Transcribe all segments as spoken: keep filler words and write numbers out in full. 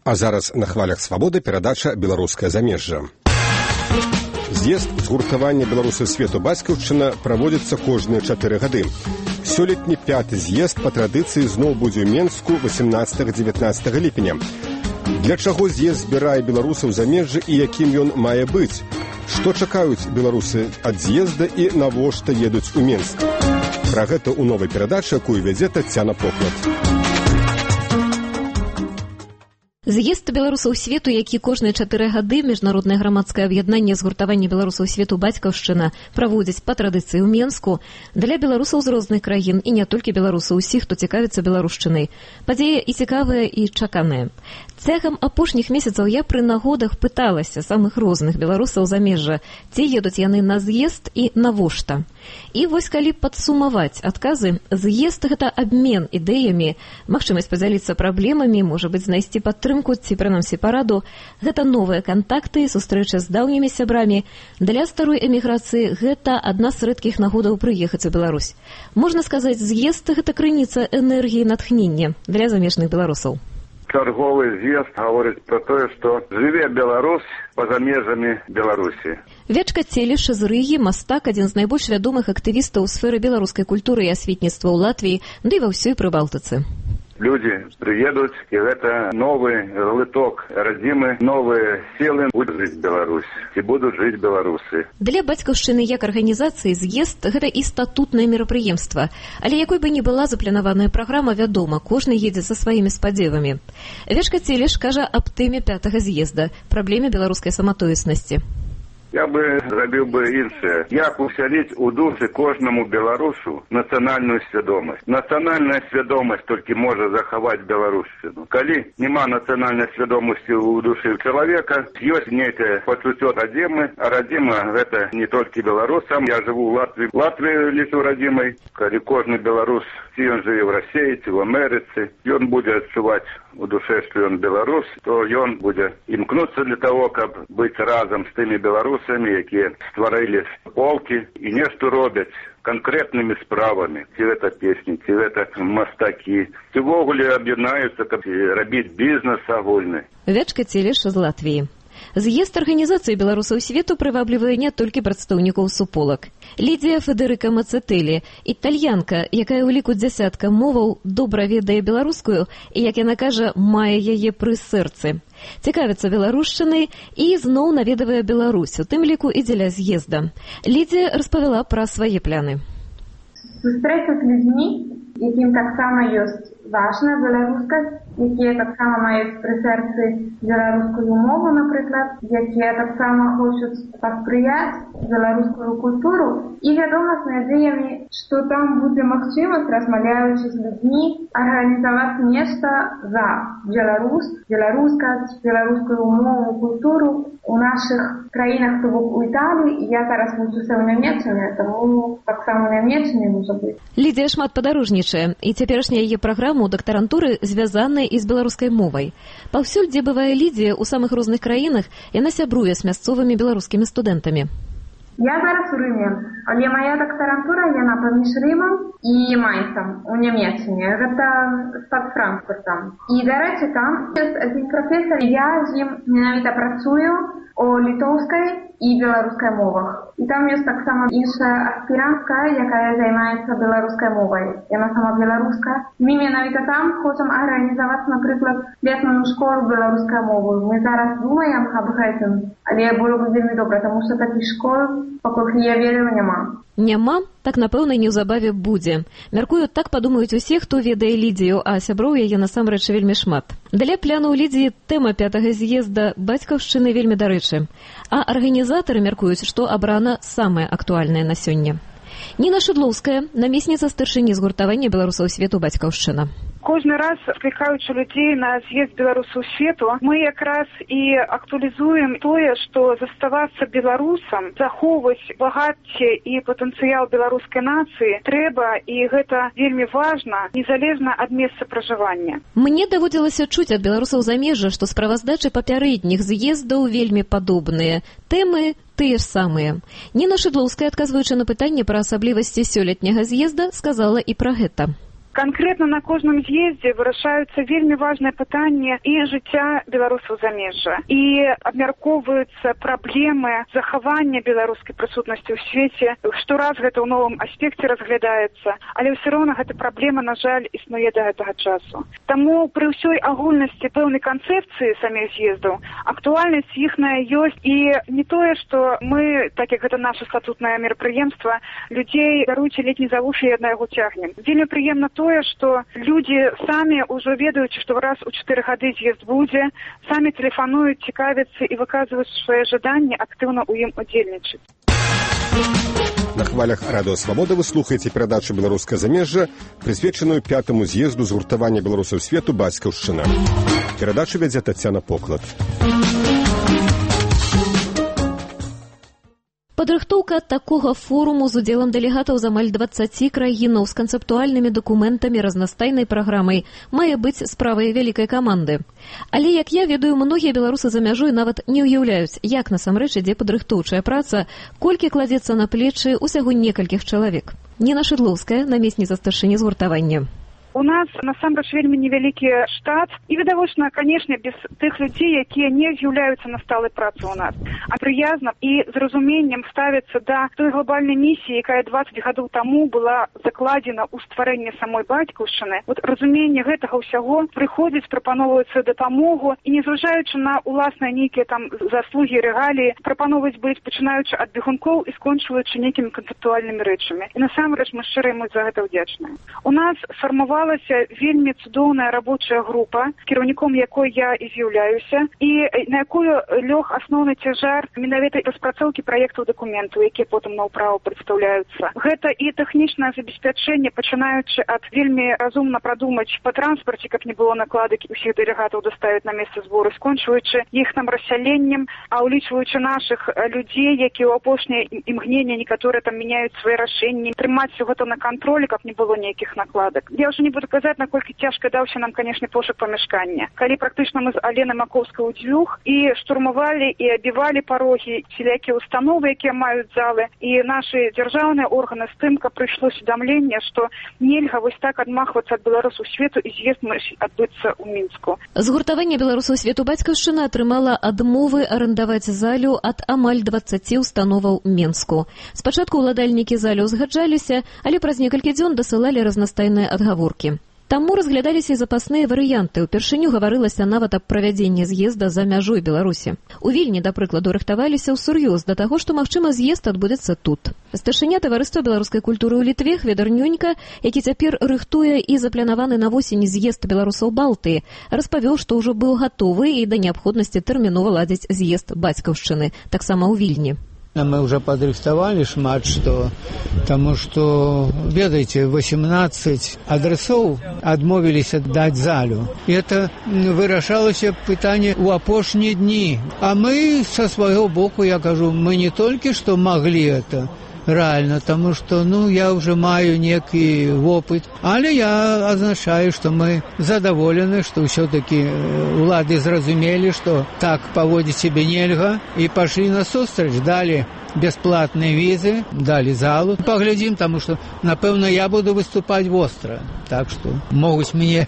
А зараз на хвалях свабоды перадача «Беларускае замежжа». З'езд згуртавання беларусаў свету бацькаўшчына праводзіцца кожныя чатыры гады. Сёлетні пяты з'езд па традыцыі зноў будзе ў Менску васемнаццатага-дзевятнаццатага ліпеня. Для чаго з'езд збірае беларусаў замежжа і якім ён мае быць? Што чакаюць беларусы ад з'езда і навошта едуць у Менск? Пра гэта ў новай перадачы, якую вядзе Таццяна Поклад. З'езд беларусаў свету, які кожныя чатыры гады міжнароднае грамадскае аб'яднанне згуртавання беларусаў свету бацькаўшчына праводзіць па традыцыі ў Менску, для беларусаў з розных краін і не толькі беларусаў, усіх, хто цікавіцца беларушчынай. Падзея і цікавая, і чаканая. Цягам апошніх месяцаў я пры нагодах пыталася самых розных беларусаў замежжа, ці едуць яны на з'езд і навошта. І вось калі падсумаваць адказы, з'езд – гэта абмен ідэямі, магчымасць падзяліцца праблемамі, можа быць, знайсці падтрымку ці прынамсі параду. Гэта новыя кантакты, сустрэча з даўнімі сябрамі. Для старой эміграцыі гэта адна з рэдкіх нагодаў прыехаць у Беларусь. Можна сказаць, з'езд – гэта крыніца энергіі натхнення для замежных беларусаў. Чарговы з'езд гаворыць пра тое, што жыве Беларусь па-за межамі Беларусі. Вячка Целеш з Рыгі, мастак, адзін з найбольш вядомых актывістаў у сферы беларускай культуры і асветніцтва ў Латвіі, ды і ва ўсёй Прыбалтыцы. Людзі прыедуць, і гэта новы глыток радзімы, новыя сілы будуць жыць Беларусь, ці будуць жыць беларусы. Для бацькаўшчыны як арганізацыі з'езд – гэта і статутнае мерапрыемства. Але якой бы ні была запланаваная праграма, вядома, кожны едзе са сваімі спадзевамі. Вячка Целеш кажа аб тэме пятага з'езда – праблеме беларускай саматоеснасці. Я бы зрабіў бы іншае. Як усяліць у душы кожнаму беларусу нацыянальную свядомасць. Нацыянальная свядомасць толькі можа захаваць беларушчыну. Калі няма нацыянальнай свядомасці ў душы чалавека, ёсць нейкае пачуццё радзімы, а радзіма гэта не толькі беларусам. Я жыву ў Латвіі. Латвію лічу радзімай. Калі кожны беларус, ці ён жыве ў Расіі, ці в Амерыцы, ён будзе адчуваць у душе, што ён беларус, то ён будзе імкнуцца для таго, каб быць разам з тымі беларусамі, якія стварылі полкі і нешта робяць канкрэтнымі справамі. Ці гэта песні, ці гэта мастакі. Ці ввогуле аб'яднаюцца, каб рабіць бізнес агульны. Вячка Целеш з Латвіі. З'езд арганізацыі беларусаў свету прываблівае не толькі прадстаўнікоў суполак. Лідія Федэрыка Мацэтэлі, італьянка, якая ў ліку дзясятка моваў добра ведае беларускую і, як яна кажа, мае яе пры сэрцы. Цікавіцца беларушчынай і зноў наведавае Беларусь, у тым ліку і дзеля з'езда. Лідія распавяла пра свае пляны. Сустрэцца з людзьмі, якім таксама ёсць важна беларускасць, якія таксама маюць пры сэрцы беларускую мову, напрыклад, якія таксама хочуць паспрыяць беларускую культуру і вядома з надзеямі, што там будзе магчымасць, размаўляючы з людзьмі, арганізаваць нешта за Беларусь, беларускасць, беларускую мову, культуру у нашых краінах, то бок у Італіі. Я зараз вучуся ў Нямеччыне, таму таксама ў Нямеччыне можа быць. Лідія шмат падарожнічае, і цяперашняя яе праграма ў дактарантуры звязаная і з беларускай мовай. Паўсюль, дзе бывае Лідія, у самых розных краінах, яна сябруе з мясцовымі беларускімі студэнтамі. Я зараз у Рыме, але моя дактарантура, яна паміж Рымам і Майнцам у Нямеччыне. Гэта пад Франкфуртам. І, дарэчы, там ёсць адзін прафесар, я з ім менавіта працую о літоўскай і беларускай мовах. І там ёсць таксама іншая аспірантка, якая займаецца беларускай мовай. Яна сама беларуска. Мы менавіта там хочам арганізаваць, напрыклад, летную школу беларускай мовы. Мы зараз думаем аб гэтым, але было б вельмі добра, таму што такіх школ, пакуль я верю, няма. Няма, так, напэўна, неўзабаве будзе. Мяркую, так падумаюць усе, хто ведае Лідію, а сяброў яе насамрэч вельмі шмат. Для плану ў Лідіі тэма пятага з'езда бацькаўшчыны вельмі дарэчы. А арганізатары мяркуюць, што абрана самая актуальная на сёння. Ніна Шыдлоўская, намесніца старшыні згуртавання беларусаў свету бацькаўшчына. Кожны раз, склікаючы людзей на з'езд беларусаў свету, мы якраз і актуалізуем тое, што заставацца беларусам, захоўваць багацце і патэнцыял беларускай нацыі трэба, і гэта вельмі важна, незалежна ад месца пражывання. Мне даводзілася чуць ад беларусаў замежжа, што справаздачы папярэдніх з'ездаў вельмі падобныя. Тэмы тыя ж самыя. Ніна Шыдлоўская, адказваючы на пытанне пра асаблівасці сёлетняга з'езда, сказала і пра гэта. Канкрэтна на кожным з'ездзе вырашаюцца вельмі важныя пытанні і жыцця беларусаў замежжа. І абмяркоўваюцца праблемы захавання беларускай прысутнасці ў свеце. Штораз гэта ў новым аспекце разглядаецца, але ўсё роўна гэта праблема, на жаль, існуе да гэтага часу. Таму пры ўсёй агульнасці пэўнай канцэпцыі саміх з'ездаў актуальнасць іхная ёсць, і не тое, што мы, так як гэта наша статутнае мерапрыемства, людзей, даруйце, ледзь не за вушы і на яго цягнем. Вельмі прыемна тое, што людзі самі ўжо ведаюць, што раз у чатыры гады з'езд будзе, самі тэлефануюць, цікавяцца і выказваюць свае жаданні актыўна ў ім удзельнічаць. На хвалях радыё «Свабода» вы слухаеце перадачу «Беларускае замежжа», прысвечаную пятому з'езду згуртавання беларусаў свету «Бацькаўшчына». Перадачу вядзе Тацяна Поклад. Падрыхтоўка такога форуму з удзелам дэлегатаў з амаль дваццаці краінаў з канцэптуальнымі дакументамі разнастайнай праграмай мае быць справай вялікай каманды. Але, як я ведаю, многія беларусы за мяжой нават не ўяўляюць, як насамрэч ідзе падрыхтоўчая праца, колькі кладзецца на плечы ўсяго некалькіх чалавек. Ніна Шыдлоўская, намесніца старшыні згуртавання. У нас, насамрэч, вельмі невялікі штат, і, відавочна, канешне, без тых людзей, якія не з'яўляюцца на сталай працы ў нас, а прыязна і з разуменнем ставяцца да той глобальнай місіі, якая дваццаць гадоў таму была закладзена ў стварэнні самой бацькаўшчыны. Вот разуменне гэтага ўсяго прыходзіць, прапаноўваецца дапамогу, і незважаючы на уласныя нейкія там заслугі, рэгаліі, прапаноўваць быць, пачынаючы ад бегункоў і скончваючы нейкімі канцэптуальнымі рэчамі. І насамрэч мы шчыра ім за гэта ўдзячныя. У нас фармавала вельмі цудоўная рабочая група, кіраўніком якой я і з'яўляюся, і на якую лёг асноўны цяжар менавіта распрацоўкі праектаў дакументаў, якія потым на ўправу прадстаўляюцца. Гэта і тэхнічнае забеспячэнне, пачынаючы ад вельмі разумна прадумаць па транспарце, каб не было накладак усіх дэлегатаў даставіць на месца збору, скончваючы іхным рассяленнем, а ўлічваючы нашых людзей, якія ў апошняе імгненне некаторыя там мяняюць свае рашэнні, трымаць усё гэта на кантролі, каб не было нейкіх накладак. Я ўжо не буду казаць, наколькі цяжка даўся нам, канешне, пошук памяшкання. Калі практычна мы з Аленай Маковскай удзвюх і штурмавалі і абівалі парогі всялякія установы, якія маюць залы, і нашы дзяржаўныя органы з тым, каб прыйшло усведамленне, што нельга вось так адмахвацца ад беларусаў свету, і з'езд мусіць адбыцца ў Мінску. Згуртаванне беларусаў свету «Бацькаўшчына» атрымала адмовы арандаваць залю ад амаль дваццаці установаў Мінску. Спачатку ўладальнікі залю згаджаліся, але праз некалькі дзён дасылалі разнастайныя адгаворкі. Таму разглядаліся і запасныя варыянты. Упершыню гаварылася нават аб правядзенні з'езда за мяжой Беларусі. У Вільні, да прыкладу, рыхтаваліся ўсур'ёз да таго, што, магчыма, з'езд адбудзецца тут. Старшыня таварыства беларускай культуры ў Літве Хведар Нюнька, які цяпер рыхтуе і запланаваны на восень з'езд беларусаў Балтыі, распавёў, што ўжо быў гатовы і да неабходнасці тэрмінова ладзіць з'езд бацькаўшчыны, таксама ў Вільні. Мы уже подрыхтовали шмат что, потому что, ведаете, восемнадцать адресов отмовились отдать залю. И это вырашалось питание у апошние дни. А мы со своего боку, я кажу, мы не только что могли это, реально, потому что, ну, я уже маю некий опыт, але я означаю, что мы задоволены, что все-таки улады зразумели, что так поводить себе нельга, и пошли на сустрач, дали бесплатные визы, дали залу. Поглядим, потому что, напевно, я буду выступать остро, так что могут мне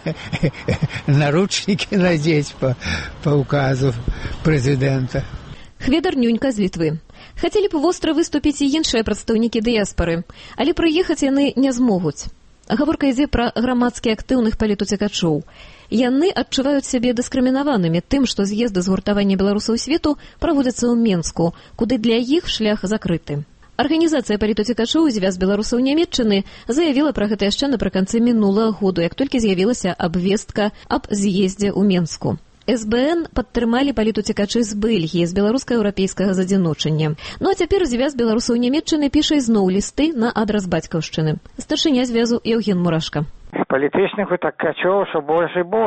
наручники надеть по, по указу президента. Хведар Нюнька з Літвы. Хацелі б востра выступіць і іншыя прадстаўнікі дыяспары, але прыехаць яны не змогуць. Гаворка ідзе пра грамадскі актыўных палітуцікачоў. Яны адчуваюць сябе дыскрымінаванымі тым, што з'езды згуртавання беларусаў свету праводзяцца ў Менску, куды для іх шлях закрыты. Арганізацыя палітуцікачоў «Звяз беларусаў Нямецчыны» заявіла пра гэта яшчэ напрыканцы мінулага году, як толькі з'явілася абвестка аб з'ездзе ў Менску. эс бэ эн падтрымалі палітуцікачы з Бельгіі, з беларуска-еўрапейскага задзіночання. Ну а цяпер звяз беларусаў Нямецчыны піша ізноў лісты на адрас бацькаўшчыны. Старшыня звязу Еўген Мурашка. Палітычных утакачоў ўсё больш і больш.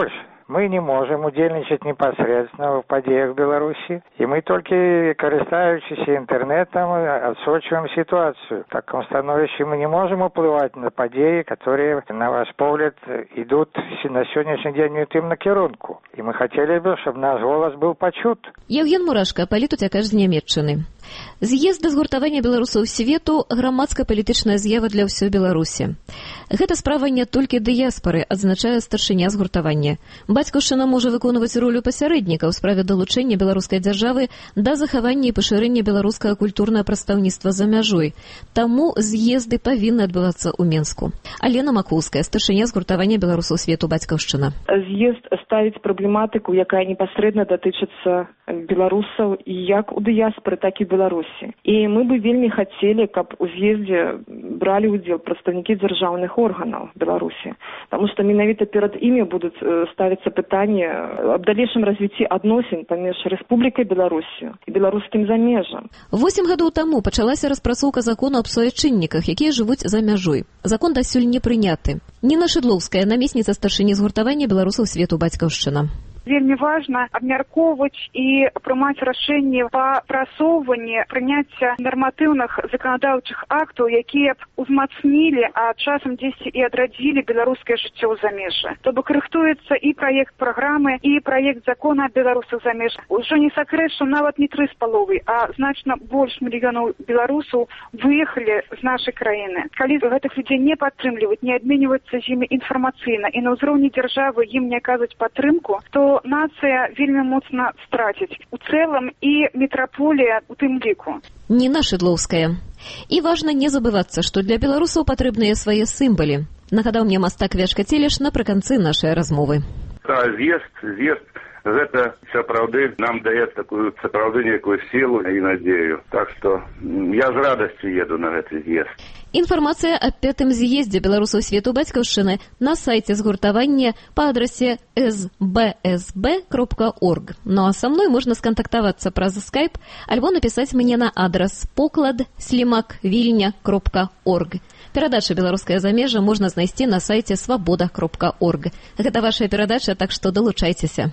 мы не можем удзельнічаць непосредственно в падзеях Беларуси, и мы только, користаючись интернетом, отсочиваем ситуацию. В таком становище мы не можем уплывать на падеи, которые, на ваш погляд, идут на сегодняшний день не тем накірунку. И мы хотели бы, чтобы наш голос был почут. Евген Мурашко, палітуцякаш з Нямецчыны. З'езд да згуртавання беларусаў свету – грамадска-палітычная з'ява для ўсёй Беларусі. Гэта справа не толькі дыяспары, адзначае старшыня згуртавання. Бацькаўшчына можа выконваць ролю пасярэдніка ў справе далучэння беларускай дзяржавы да захавання і пашырэння беларускага культурнага прадстаўніцтва за мяжой. Таму з'езды павінны адбывацца ў Менску. Алена Макоўская, старшыня згуртавання беларусаў свету бацькаўшчына. З'езд ставіць праблематыку, якая непасрэдна датычыцца беларусаў як у дыяспары, так і Беларусі. І мы бы вельмі хацелі, каб у з'ездзе бралі ўдзел прадстаўнікі дзяржаўных органаў Беларусі. Таму што менавіта перад імі будуць ставіцца пытанні аб далейшым развіцці адносін паміж Рэспублікай Беларусію і беларускім замежжам. Восем гадоў таму пачалася распрацоўка закону аб суайчынніках, якія жывуць за мяжой. Закон дасюль не прыняты. Ніна Шыдлоўская, намесніца старшыні згуртавання беларусаў свету бацькаўшчына. Вельмі важна абмяркоўваць і прымаць рашэнні па прасоўванні прыняцця нарматыўных заканадаўчых актаў, якія б узмацнілі, а часам дзесьці і адрадзілі беларускае жыццё ў замежжы. То бок рыхтуецца і праект праграмы, і праект закона аб беларусах замежжа. Ужо не сакрэт, што нават не тры з паловай, а значна больш мільёнаў беларусаў выехалі з нашай краіны. Калі гэтых людзей не падтрымліваць, не абменьвацца з імі інфармацыйна і на ўзроўні дзяржавы ім не аказваць падтрымку, то нацыя вельмі моцна страціць. У цэлым і метраполія у тым ліку. Ніна Шыдлоўская. І важна не забывацца, што для беларусаў патрэбныя свае сімвалы. Нагадаў мне мастак Вячка Целеш напрыканцы нашай размовы. А з'езд, з'езд, гэта сапраўды нам дае такую сапраўды некую сілу і надзею. Так што я з радасцю еду на гэты з'езд. Інфармацыя аб пятым з'ездзе беларусаў свету бацькаўшчыны на сайце згуртавання па адрасе эс бэ эс бэ кропка орг. Ну а са мной можна скантактавацца праз скайп альбо напісаць мне на адрас поклад слімак вільня кропка орг. Перадача «Беларускае замежжа» можна знайсці на сайце свабода кропка орг. Гэта ваша перадача, так што далучайцеся.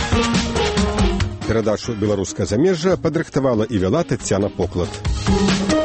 Перадачу «Беларускае замежжа» падрыхтавала і вяла Таццяна Поклад.